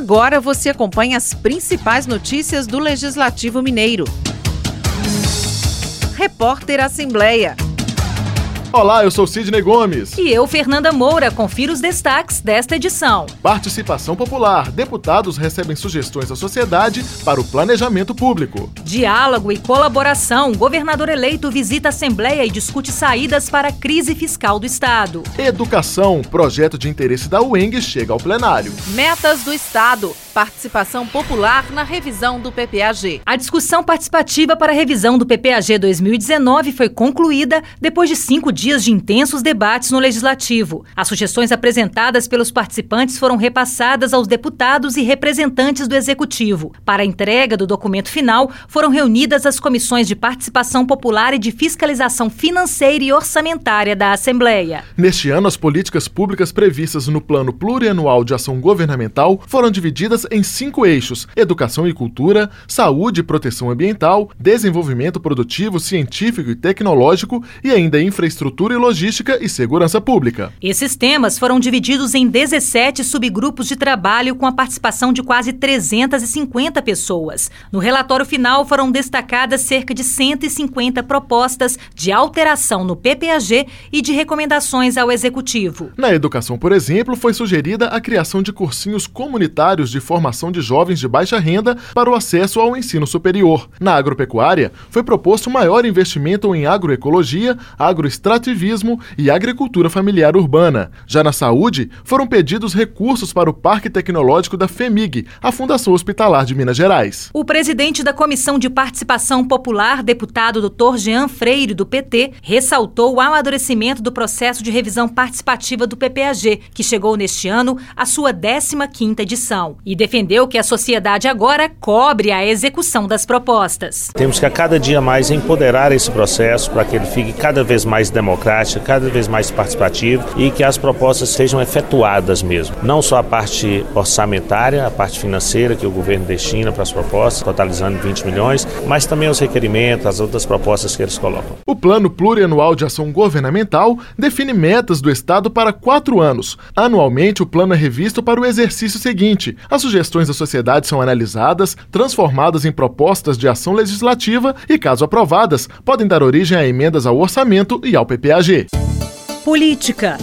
Agora você acompanha as principais notícias do Legislativo Mineiro. Repórter Assembleia. Olá, eu sou Sidney Gomes. E eu, Fernanda Moura. Confira os destaques desta edição. Participação popular. Deputados recebem sugestões da sociedade para o planejamento público. Diálogo e colaboração. Governador eleito visita a Assembleia e discute saídas para a crise fiscal do Estado. Educação. Projeto de interesse da UENG chega ao plenário. Metas do Estado. Participação popular na revisão do PPAG. A discussão participativa para a revisão do PPAG 2019 foi concluída depois de 5 dias de intensos debates no Legislativo. As sugestões apresentadas pelos participantes foram repassadas aos deputados e representantes do Executivo. Para a entrega do documento final, foram reunidas as comissões de participação popular e de fiscalização financeira e orçamentária da Assembleia. Neste ano, as políticas públicas previstas no Plano Plurianual de Ação Governamental foram divididas em 5 eixos: educação e cultura, saúde e proteção ambiental, desenvolvimento produtivo, científico e tecnológico e ainda infraestrutura e logística e segurança pública. Esses temas foram divididos em 17 subgrupos de trabalho com a participação de quase 350 pessoas. No relatório final foram destacadas cerca de 150 propostas de alteração no PPAG e de recomendações ao Executivo. Na educação, por exemplo, foi sugerida a criação de cursinhos comunitários de formação de jovens de baixa renda para o acesso ao ensino superior. Na agropecuária, foi proposto maior investimento em agroecologia, agroextrativismo e agricultura familiar urbana. Já na saúde, foram pedidos recursos para o Parque Tecnológico da FEMIG, a Fundação Hospitalar de Minas Gerais. O presidente da Comissão de Participação Popular, deputado Dr. Jean Freire, do PT, ressaltou o amadurecimento do processo de revisão participativa do PPAG, que chegou neste ano à sua 15ª edição, e defendeu que a sociedade agora cobre a execução das propostas. Temos que a cada dia mais empoderar esse processo para que ele fique cada vez mais democrática, cada vez mais participativa e que as propostas sejam efetuadas mesmo. Não só a parte orçamentária, a parte financeira que o governo destina para as propostas, totalizando 20 milhões, mas também os requerimentos, as outras propostas que eles colocam. O Plano Plurianual de Ação Governamental define metas do Estado para 4 anos. Anualmente, o plano é revisto para o exercício seguinte. As sugestões da sociedade são analisadas, transformadas em propostas de ação legislativa e, caso aprovadas, podem dar origem a emendas ao orçamento e ao PPAG. Política.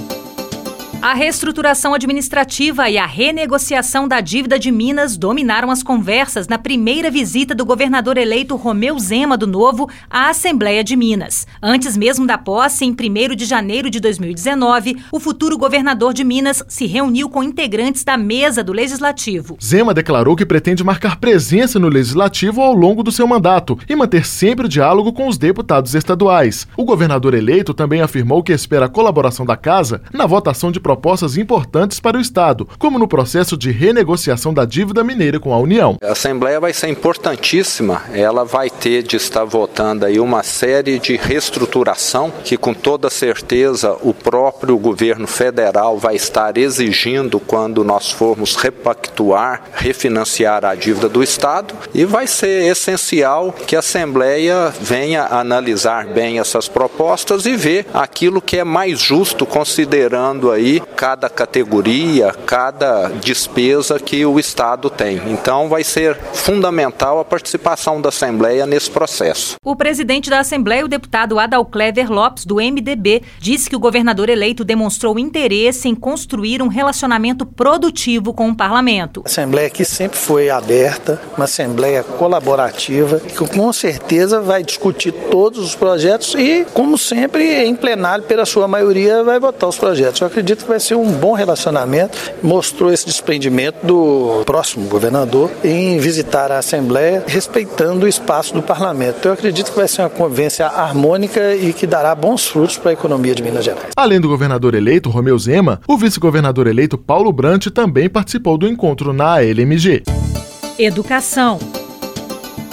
A reestruturação administrativa e a renegociação da dívida de Minas dominaram as conversas na primeira visita do governador eleito Romeu Zema do Novo à Assembleia de Minas. Antes mesmo da posse, em 1º de janeiro de 2019, o futuro governador de Minas se reuniu com integrantes da mesa do Legislativo. Zema declarou que pretende marcar presença no Legislativo ao longo do seu mandato e manter sempre o diálogo com os deputados estaduais. O governador eleito também afirmou que espera a colaboração da Casa na votação de propostas importantes para o Estado, como no processo de renegociação da dívida mineira com a União. A Assembleia vai ser importantíssima, ela vai ter de estar votando aí uma série de reestruturação que com toda certeza o próprio governo federal vai estar exigindo quando nós formos repactuar, refinanciar a dívida do Estado, e vai ser essencial que a Assembleia venha analisar bem essas propostas e ver aquilo que é mais justo, considerando aí cada categoria, cada despesa que o Estado tem. Então vai ser fundamental a participação da Assembleia nesse processo. O presidente da Assembleia, o deputado Adalclever Lopes, do MDB, disse que o governador eleito demonstrou interesse em construir um relacionamento produtivo com o parlamento. A Assembleia aqui sempre foi aberta, uma Assembleia colaborativa, que com certeza vai discutir todos os projetos e, como sempre, em plenário, pela sua maioria, vai votar os projetos. Eu acredito que vai ser um bom relacionamento. Mostrou esse desprendimento do próximo governador em visitar a Assembleia, respeitando o espaço do parlamento. Eu acredito que vai ser uma convivência harmônica e que dará bons frutos para a economia de Minas Gerais. Além do governador eleito, Romeu Zema, o vice-governador eleito, Paulo Brant, também participou do encontro na ALMG. Educação.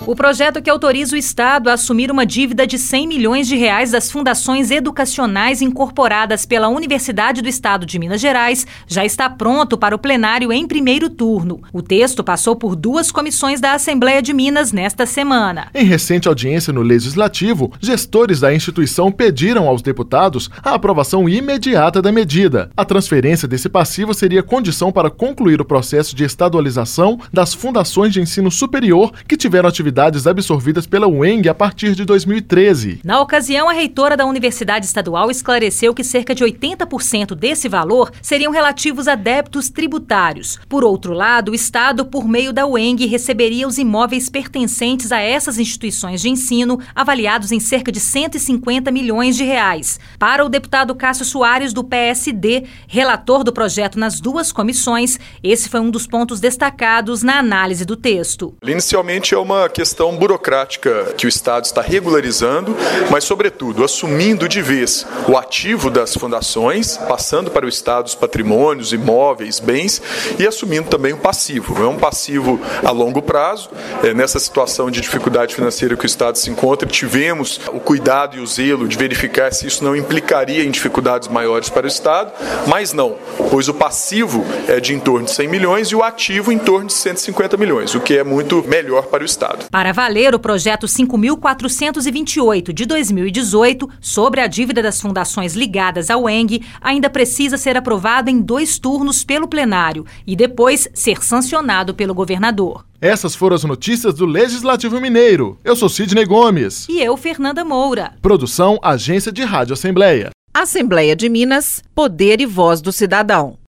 O projeto que autoriza o Estado a assumir uma dívida de R$100 milhões das fundações educacionais incorporadas pela Universidade do Estado de Minas Gerais já está pronto para o plenário em primeiro turno. O texto passou por 2 comissões da Assembleia de Minas nesta semana. Em recente audiência no Legislativo, gestores da instituição pediram aos deputados a aprovação imediata da medida. A transferência desse passivo seria condição para concluir o processo de estadualização das fundações de ensino superior que tiveram atividades absorvidas pela UENG a partir de 2013. Na ocasião, a reitora da Universidade Estadual esclareceu que cerca de 80% desse valor seriam relativos a débitos tributários. Por outro lado, o Estado, por meio da UENG, receberia os imóveis pertencentes a essas instituições de ensino, avaliados em cerca de R$150 milhões. Para o deputado Cássio Soares, do PSD, relator do projeto nas 2 comissões, esse foi um dos pontos destacados na análise do texto. Inicialmente é uma questão burocrática que o Estado está regularizando, mas, sobretudo, assumindo de vez o ativo das fundações, passando para o Estado os patrimônios, imóveis, bens, e assumindo também o passivo. É um passivo a longo prazo. Nessa situação de dificuldade financeira que o Estado se encontra, tivemos o cuidado e o zelo de verificar se isso não implicaria em dificuldades maiores para o Estado, mas não, pois o passivo é de em torno de 100 milhões e o ativo em torno de 150 milhões, o que é muito melhor para o Estado. Para valer, o projeto 5.428 de 2018, sobre a dívida das fundações ligadas ao UENG, ainda precisa ser aprovado em 2 turnos pelo plenário e depois ser sancionado pelo governador. Essas foram as notícias do Legislativo Mineiro. Eu sou Sidney Gomes. E eu, Fernanda Moura. Produção, Agência de Rádio Assembleia. Assembleia de Minas, Poder e Voz do Cidadão.